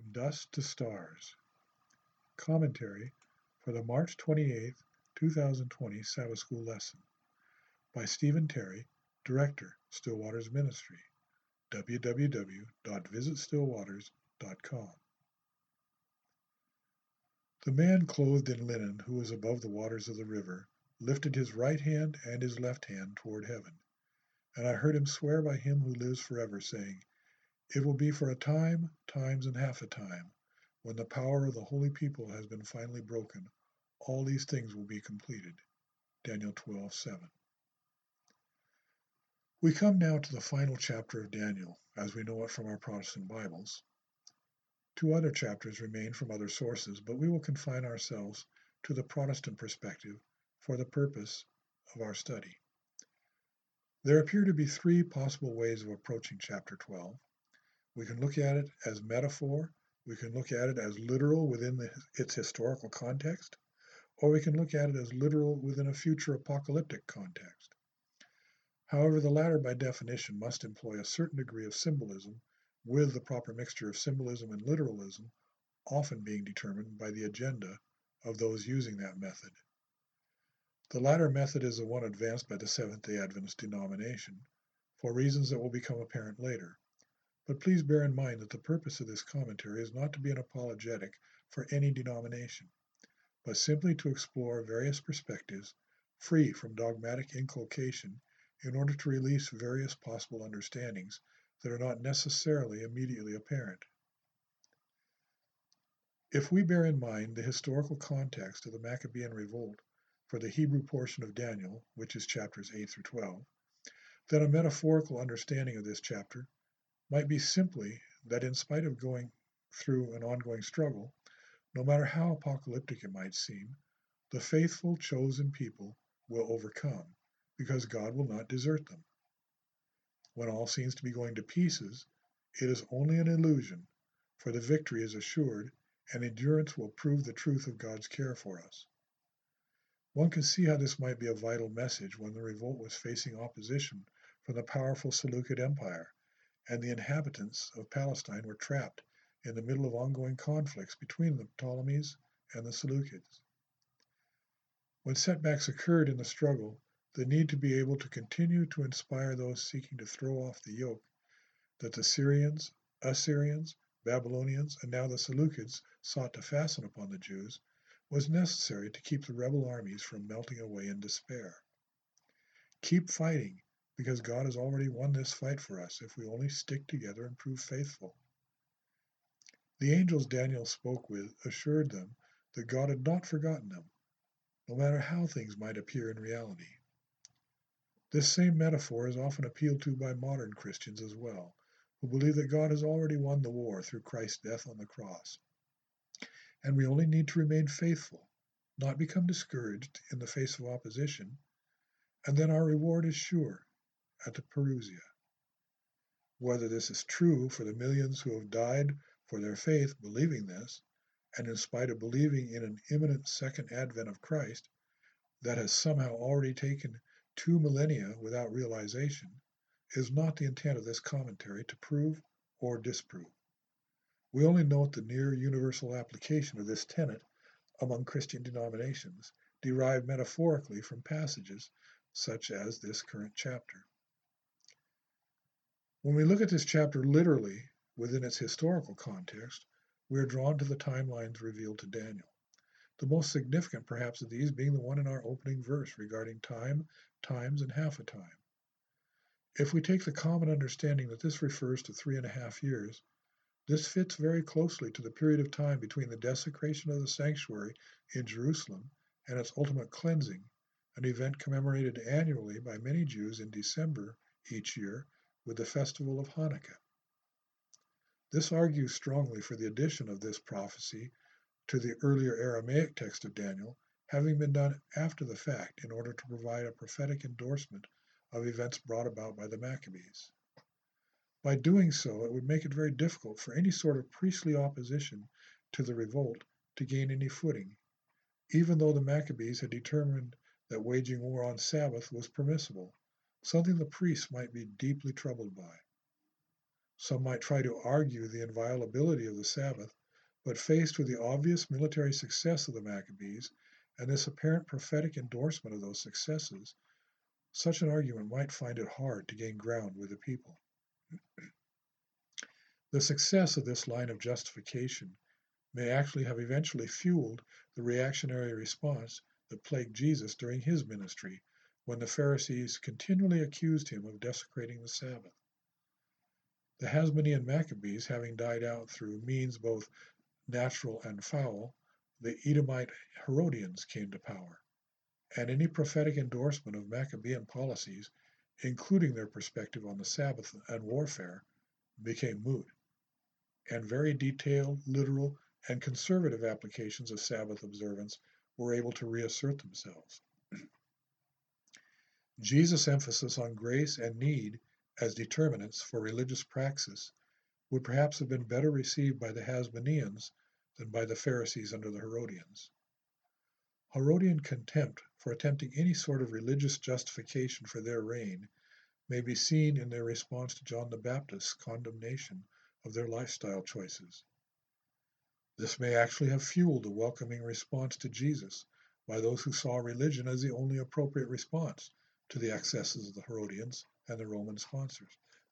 Dust to Stars. Commentary for the March 28, 2020 Sabbath School lesson by Stephen Terry, Director, Stillwaters Ministry, www.visitstillwaters.com. The man clothed in linen who was above the waters of the river lifted his right hand and his left hand toward heaven, and I heard him swear by him who lives forever, saying, "It will be for a time, times, and half a time. When the power of the holy people has been finally broken, all these things will be completed." Daniel 12:7. We come now to the final chapter of Daniel, as we know it from our Protestant Bibles. Two other chapters remain from other sources, but we will confine ourselves to the Protestant perspective for the purpose of our study. There appear to be three possible ways of approaching chapter 12. We can look at it as metaphor, we can look at it as literal within its historical context, or we can look at it as literal within a future apocalyptic context. However, the latter by definition must employ a certain degree of symbolism, with the proper mixture of symbolism and literalism often being determined by the agenda of those using that method. The latter method is the one advanced by the Seventh-day Adventist denomination, for reasons that will become apparent later. But please bear in mind that the purpose of this commentary is not to be an apologetic for any denomination, but simply to explore various perspectives free from dogmatic inculcation in order to release various possible understandings that are not necessarily immediately apparent. If we bear in mind the historical context of the Maccabean revolt for the Hebrew portion of Daniel, which is chapters 8 through 12, then a metaphorical understanding of this chapter might be simply that in spite of going through an ongoing struggle, no matter how apocalyptic it might seem, the faithful chosen people will overcome, because God will not desert them. When all seems to be going to pieces, it is only an illusion, for the victory is assured, and endurance will prove the truth of God's care for us. One can see how this might be a vital message when the revolt was facing opposition from the powerful Seleucid Empire, and the inhabitants of Palestine were trapped in the middle of ongoing conflicts between the Ptolemies and the Seleucids. When setbacks occurred in the struggle, the need to be able to continue to inspire those seeking to throw off the yoke that the Syrians, Assyrians, Babylonians, and now the Seleucids sought to fasten upon the Jews was necessary to keep the rebel armies from melting away in despair. Keep fighting, because God has already won this fight for us if we only stick together and prove faithful. The angels Daniel spoke with assured them that God had not forgotten them, no matter how things might appear in reality. This same metaphor is often appealed to by modern Christians as well, who believe that God has already won the war through Christ's death on the cross, and we only need to remain faithful, not become discouraged in the face of opposition, and then our reward is sure at the Parousia. Whether this is true for the millions who have died for their faith believing this, and in spite of believing in an imminent second advent of Christ that has somehow already taken 2 millennia without realization, is not the intent of this commentary to prove or disprove. We only note the near universal application of this tenet among Christian denominations, derived metaphorically from passages such as this current chapter. When we look at this chapter literally within its historical context, we are drawn to the timelines revealed to Daniel. The most significant perhaps of these being the one in our opening verse regarding time, times, and half a time. If we take the common understanding that this refers to 3.5 years, this fits very closely to the period of time between the desecration of the sanctuary in Jerusalem and its ultimate cleansing, an event commemorated annually by many Jews in December each year with the festival of Hanukkah. This argues strongly for the addition of this prophecy to the earlier Aramaic text of Daniel, having been done after the fact in order to provide a prophetic endorsement of events brought about by the Maccabees. By doing so, it would make it very difficult for any sort of priestly opposition to the revolt to gain any footing, even though the Maccabees had determined that waging war on Sabbath was permissible, something the priests might be deeply troubled by. Some might try to argue the inviolability of the Sabbath, but faced with the obvious military success of the Maccabees and this apparent prophetic endorsement of those successes, such an argument might find it hard to gain ground with the people. The success of this line of justification may actually have eventually fueled the reactionary response that plagued Jesus during his ministry, when the Pharisees continually accused him of desecrating the Sabbath. The Hasmonean Maccabees having died out through means both natural and foul, the Edomite Herodians came to power, and any prophetic endorsement of Maccabean policies, including their perspective on the Sabbath and warfare, became moot, and very detailed, literal, and conservative applications of Sabbath observance were able to reassert themselves. Jesus' emphasis on grace and need as determinants for religious praxis would perhaps have been better received by the Hasmoneans than by the Pharisees under the Herodians. Herodian contempt for attempting any sort of religious justification for their reign may be seen in their response to John the Baptist's condemnation of their lifestyle choices. This may actually have fueled the welcoming response to Jesus by those who saw religion as the only appropriate response to the excesses of the Herodians and the Roman sponsors.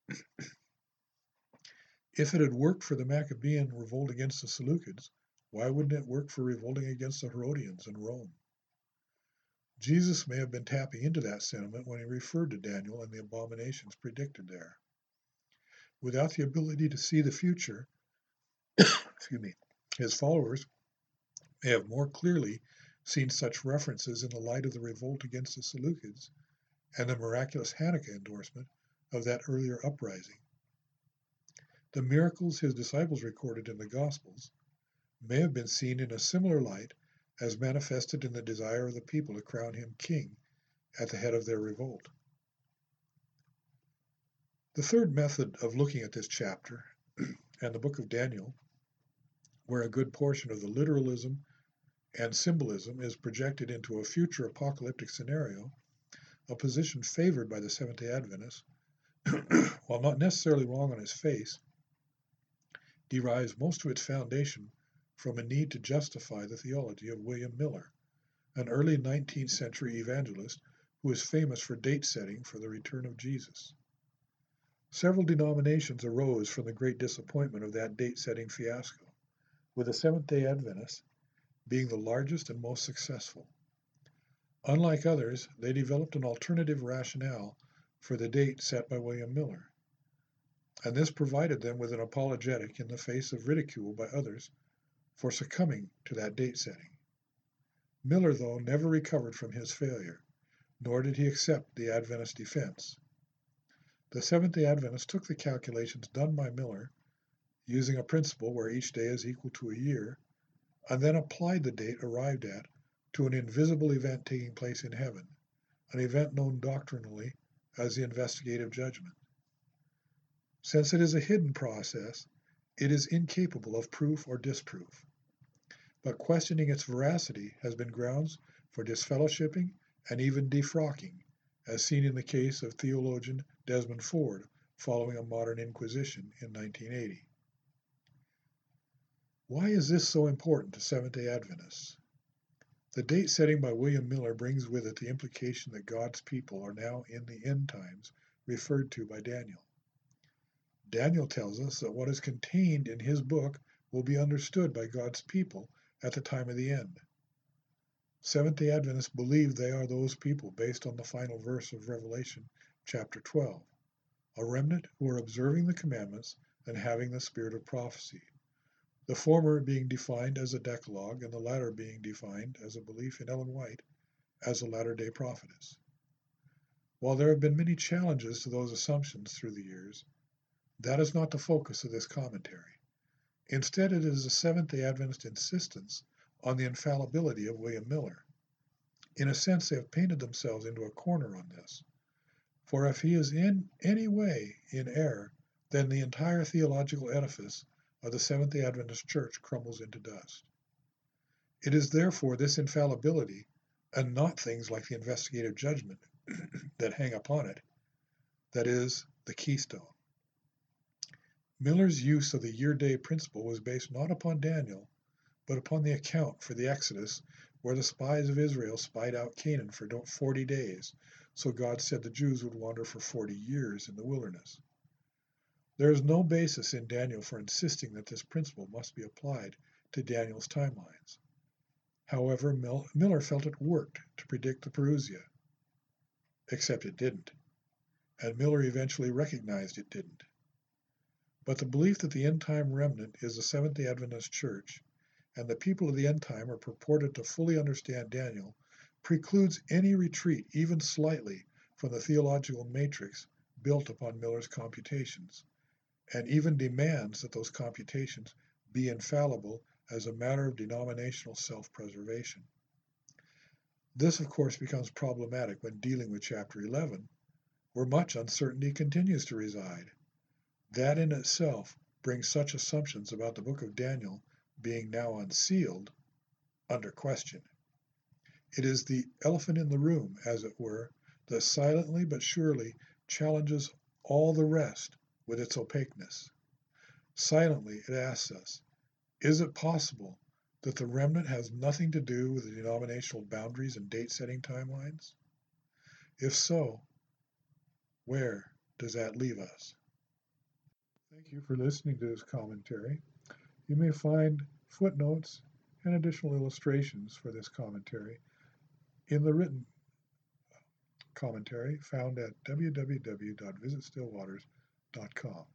If it had worked for the Maccabean revolt against the Seleucids, why wouldn't it work for revolting against the Herodians in Rome? Jesus may have been tapping into that sentiment when he referred to Daniel and the abominations predicted there. Without the ability to see the future, his followers may have more clearly seen such references in the light of the revolt against the Seleucids and the miraculous Hanukkah endorsement of that earlier uprising. The miracles his disciples recorded in the Gospels may have been seen in a similar light as manifested in the desire of the people to crown him king at the head of their revolt. The third method of looking at this chapter and the book of Daniel, where a good portion of the literalism and symbolism is projected into a future apocalyptic scenario, a position favored by the Seventh-day Adventists, while not necessarily wrong on its face, derives most of its foundation from a need to justify the theology of William Miller, an early 19th century evangelist who is famous for date setting for the return of Jesus. Several denominations arose from the great disappointment of that date setting fiasco, with the Seventh-day Adventists being the largest and most successful. Unlike others, they developed an alternative rationale for the date set by William Miller, and this provided them with an apologetic in the face of ridicule by others for succumbing to that date setting. Miller, though, never recovered from his failure, nor did he accept the Adventist defense. The Seventh-day Adventists took the calculations done by Miller, using a principle where each day is equal to a year, and then applied the date arrived at to an invisible event taking place in heaven, an event known doctrinally as the investigative judgment. Since it is a hidden process, it is incapable of proof or disproof. But questioning its veracity has been grounds for disfellowshipping and even defrocking, as seen in the case of theologian Desmond Ford following a modern inquisition in 1980. Why is this so important to Seventh-day Adventists? The date setting by William Miller brings with it the implication that God's people are now in the end times referred to by Daniel. Daniel tells us that what is contained in his book will be understood by God's people at the time of the end. Seventh-day Adventists believe they are those people based on the final verse of Revelation chapter 12, a remnant who are observing the commandments and having the spirit of prophecy, the former being defined as a Decalogue and the latter being defined as a belief in Ellen White as a latter-day prophetess. While there have been many challenges to those assumptions through the years, that is not the focus of this commentary. Instead, it is the Seventh-day Adventist insistence on the infallibility of William Miller. In a sense, they have painted themselves into a corner on this. For if he is in any way in error, then the entire theological edifice of the Seventh-day Adventist Church crumbles into dust. It is therefore this infallibility, and not things like the investigative judgment that hang upon it, that is the keystone. Miller's use of the year-day principle was based not upon Daniel, but upon the account for the Exodus, where the spies of Israel spied out Canaan for 40 days, so God said the Jews would wander for 40 years in the wilderness. There is no basis in Daniel for insisting that this principle must be applied to Daniel's timelines. However, Miller felt it worked to predict the Parousia, except it didn't, and Miller eventually recognized it didn't. But the belief that the end-time remnant is the Seventh-day Adventist Church, and the people of the end time are purported to fully understand Daniel, precludes any retreat, even slightly, from the theological matrix built upon Miller's computations, and even demands that those computations be infallible as a matter of denominational self-preservation. This, of course, becomes problematic when dealing with chapter 11, where much uncertainty continues to reside. That in itself brings such assumptions about the book of Daniel being now unsealed under question. It is the elephant in the room, as it were, that silently but surely challenges all the rest with its opaqueness. Silently, it asks us, is it possible that the remnant has nothing to do with the denominational boundaries and date-setting timelines? If so, where does that leave us? Thank you for listening to this commentary. You may find footnotes and additional illustrations for this commentary in the written commentary found at www.visitstillwaters.com.